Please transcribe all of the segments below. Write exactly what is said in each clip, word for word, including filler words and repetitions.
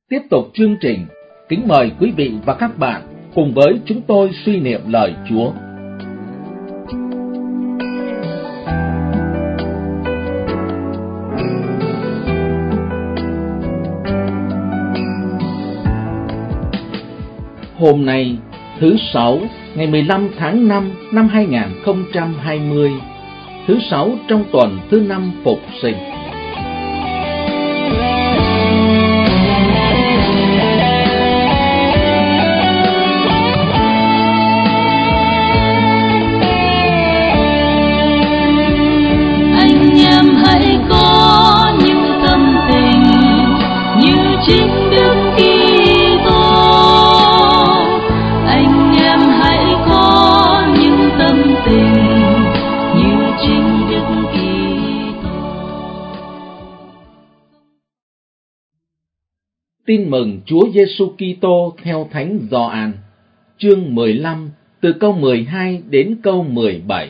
Tiếp tục chương trình, kính mời quý vị và các bạn cùng với chúng tôi suy niệm lời Chúa. Hôm nay, thứ Sáu, ngày mười lăm tháng năm năm hai nghìn không trăm hai mươi, thứ Sáu trong tuần thứ năm Phục Sinh. Tin mừng Chúa Giêsu Kitô theo Thánh Gioan, chương mười lăm, từ câu mười hai đến câu mười bảy.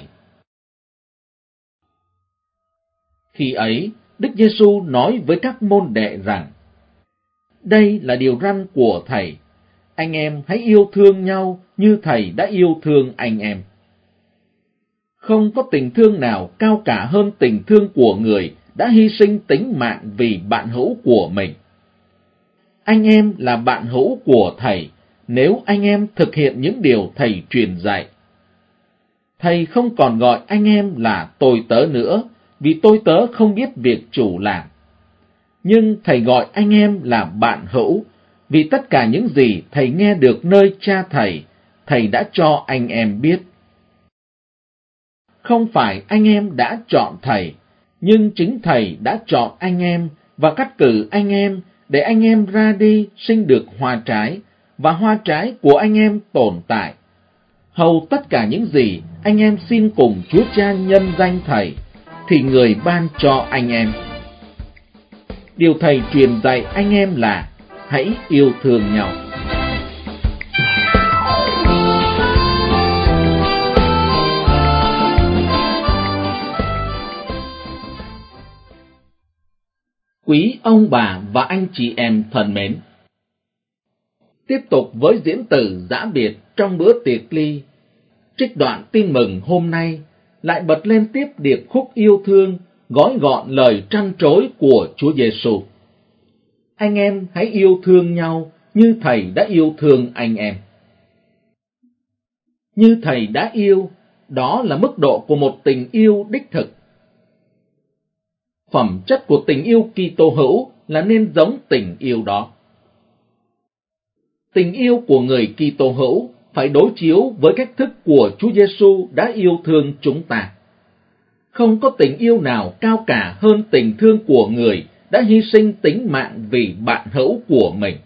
Khi ấy, Đức Giêsu nói với các môn đệ rằng: Đây là điều răn của Thầy, anh em hãy yêu thương nhau như Thầy đã yêu thương anh em. Không có tình thương nào cao cả hơn tình thương của người đã hy sinh tính mạng vì bạn hữu của mình. Anh em là bạn hữu của Thầy nếu anh em thực hiện những điều Thầy truyền dạy. Thầy không còn gọi anh em là tôi tớ nữa, vì tôi tớ không biết việc chủ làm. Nhưng Thầy gọi anh em là bạn hữu, vì tất cả những gì Thầy nghe được nơi Cha Thầy, Thầy đã cho anh em biết. Không phải anh em đã chọn Thầy, nhưng chính Thầy đã chọn anh em và cắt cử anh em để anh em ra đi sinh được hoa trái, và hoa trái của anh em tồn tại. Hầu tất cả những gì anh em xin cùng Chúa Cha nhân danh Thầy, thì Người ban cho anh em. Điều Thầy truyền dạy anh em là hãy yêu thương nhau. Quý ông bà và anh chị em thân mến, tiếp tục với diễn từ giã biệt trong bữa tiệc ly, trích đoạn tin mừng hôm nay lại bật lên tiếp điệp khúc yêu thương gói gọn lời trăn trối của Chúa Giêsu. Anh em hãy yêu thương nhau như Thầy đã yêu thương anh em. Như Thầy đã yêu, đó là mức độ của một tình yêu đích thực. Phẩm chất của tình yêu Kitô hữu là nên giống tình yêu đó. Tình yêu của người Kitô hữu phải đối chiếu với cách thức của Chúa Giêsu đã yêu thương chúng ta. Không có tình yêu nào cao cả hơn tình thương của người đã hy sinh tính mạng vì bạn hữu của mình.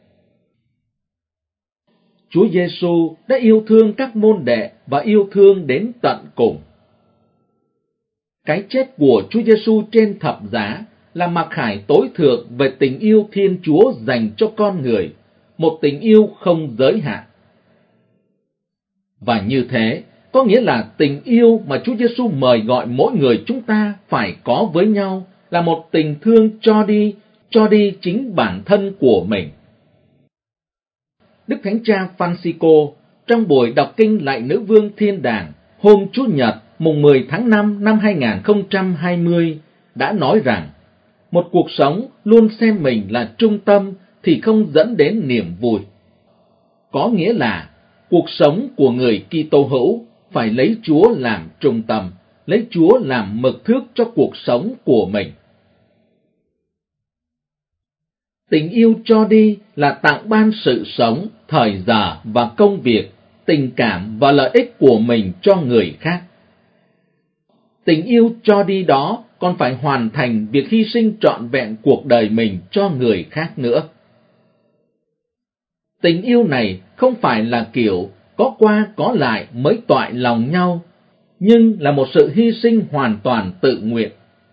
Chúa Giêsu đã yêu thương các môn đệ và yêu thương đến tận cùng. Cái chết của Chúa Giêsu trên thập giá là mặc khải tối thượng về tình yêu Thiên Chúa dành cho con người, một tình yêu không giới hạn. Và như thế, có nghĩa là tình yêu mà Chúa Giêsu mời gọi mỗi người chúng ta phải có với nhau là một tình thương cho đi, cho đi chính bản thân của mình. Đức Thánh Cha Francisco trong buổi đọc kinh Lạy Nữ Vương Thiên Đàng hôm Chủ nhật mùng mười tháng năm năm hai nghìn không trăm hai mươi đã nói rằng một cuộc sống luôn xem mình là trung tâm thì không dẫn đến niềm vui. Có nghĩa là cuộc sống của người Kitô hữu phải lấy Chúa làm trung tâm, lấy Chúa làm mực thước cho cuộc sống của mình. Tình yêu cho đi là tặng ban sự sống, thời giờ và công việc, tình cảm và lợi ích của mình cho người khác. Tình yêu cho đi đó còn phải hoàn thành việc hy sinh trọn vẹn cuộc đời mình cho người khác nữa. Tình yêu này không phải là kiểu có qua có lại mới toại lòng nhau, nhưng là một sự hy sinh hoàn toàn tự nguyện.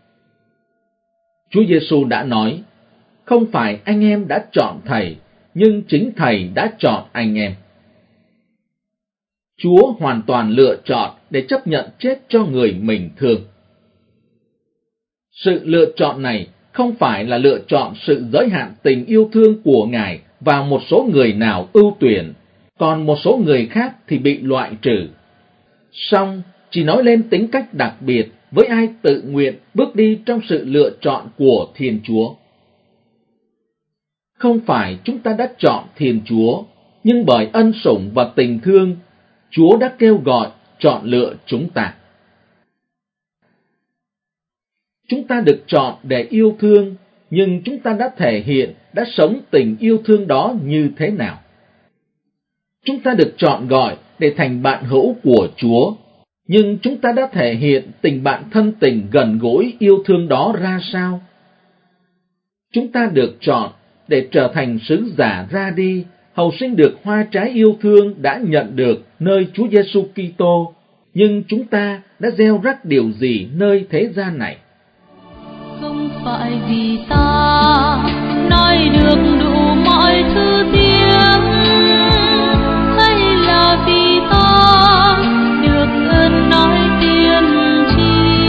Chúa Giêsu đã nói, không phải anh em đã chọn Thầy, nhưng chính Thầy đã chọn anh em. Chúa hoàn toàn lựa chọn để chấp nhận chết cho người mình thương. Sự lựa chọn này không phải là lựa chọn sự giới hạn tình yêu thương của Ngài vào một số người nào ưu tuyển, còn một số người khác thì bị loại trừ. Song chỉ nói lên tính cách đặc biệt với ai tự nguyện bước đi trong sự lựa chọn của Thiên Chúa. Không phải chúng ta đã chọn Thiên Chúa, nhưng bởi ân sủng và tình thương, Chúa đã kêu gọi, chọn lựa chúng ta. Chúng ta được chọn để yêu thương, nhưng chúng ta đã thể hiện, đã sống tình yêu thương đó như thế nào? Chúng ta được chọn gọi để thành bạn hữu của Chúa, nhưng chúng ta đã thể hiện tình bạn thân tình gần gũi yêu thương đó ra sao? Chúng ta được chọn để trở thành sứ giả ra đi, hầu sinh được hoa trái yêu thương đã nhận được nơi Chúa Giêsu Kitô, nhưng chúng ta đã gieo rắc điều gì nơi thế gian này? Không phải vì ta nói được đủ mọi thứ tiếng, hay là vì ta được ơn nói tiên tri,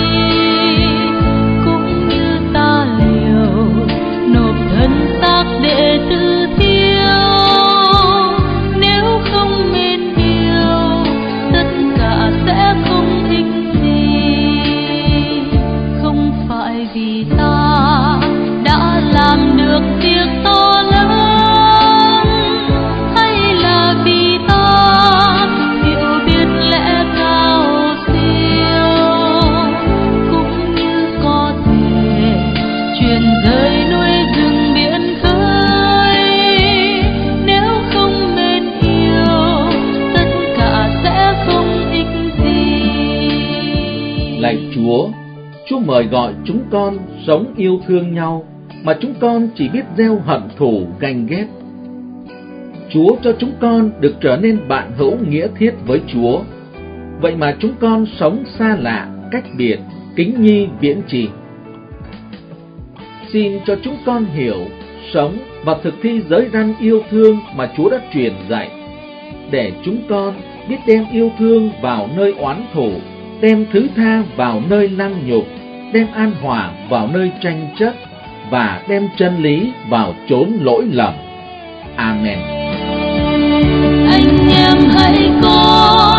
cũng như ta liều nộp thân xác để tự thiêu. Nếu không mến yêu, tất cả sẽ không ích gì. Không phải vì ta đã làm được việc to lớn, hay là vì ta hiểu biết lẽ cao siêu, cũng như có thể truyền rơi núi rừng biển khơi. Nếu không mến yêu, tất cả sẽ không ích gì. Lạy Chúa, Chúa mời gọi chúng con sống yêu thương nhau, mà chúng con chỉ biết gieo hận thù ganh ghét. Chúa cho chúng con được trở nên bạn hữu nghĩa thiết với Chúa, vậy mà chúng con sống xa lạ, cách biệt, kính nhi viễn trì. Xin cho chúng con hiểu, sống và thực thi giới răn yêu thương mà Chúa đã truyền dạy, để chúng con biết đem yêu thương vào nơi oán thù, đem thứ tha vào nơi lăng nhục, đem an hòa vào nơi tranh chấp, và đem chân lý vào chốn lỗi lầm. Amen. Anh em hãy có